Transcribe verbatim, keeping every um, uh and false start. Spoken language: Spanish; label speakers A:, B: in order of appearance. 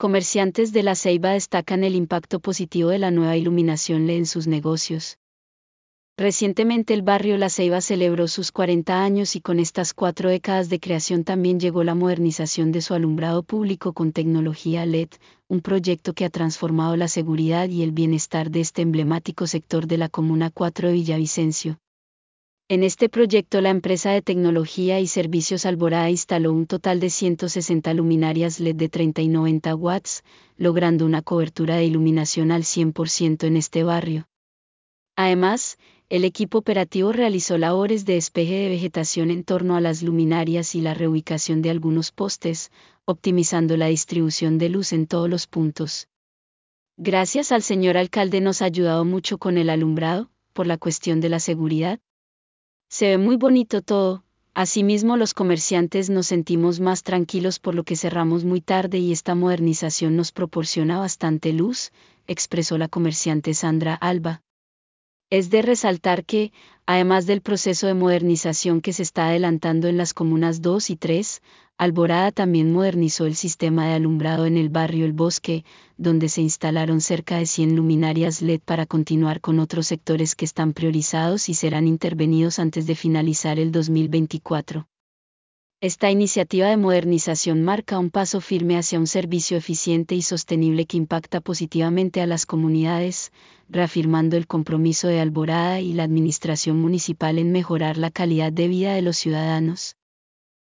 A: comerciantes de La Ceiba destacan el impacto positivo de la nueva iluminación L E D en sus negocios. Recientemente el barrio La Ceiba celebró sus cuarenta años y con estas cuatro décadas de creación también llegó la modernización de su alumbrado público con tecnología L E D, un proyecto que ha transformado la seguridad y el bienestar de este emblemático sector de la Comuna cuatro de Villavicencio. En este proyecto la empresa de tecnología y servicios Alborada instaló un total de ciento sesenta luminarias L E D de treinta y noventa watts, logrando una cobertura de iluminación al cien por ciento en este barrio. Además, el equipo operativo realizó labores de despeje de vegetación en torno a las luminarias y la reubicación de algunos postes, optimizando la distribución de luz en todos los puntos. Gracias al señor alcalde nos ha ayudado mucho con el alumbrado, por la cuestión de la seguridad. Se ve muy bonito todo, asimismo los comerciantes nos sentimos más tranquilos por lo que cerramos muy tarde y esta modernización nos proporciona bastante luz, expresó la comerciante Sandra Alba. Es de resaltar que, además del proceso de modernización que se está adelantando en las comunas dos y tres, Alborada también modernizó el sistema de alumbrado en el barrio El Bosque, donde se instalaron cerca de cien luminarias L E D para continuar con otros sectores que están priorizados y serán intervenidos antes de finalizar el dos mil veinticuatro. Esta iniciativa de modernización marca un paso firme hacia un servicio eficiente y sostenible que impacta positivamente a las comunidades, reafirmando el compromiso de Alborada y la administración municipal en mejorar la calidad de vida de los ciudadanos.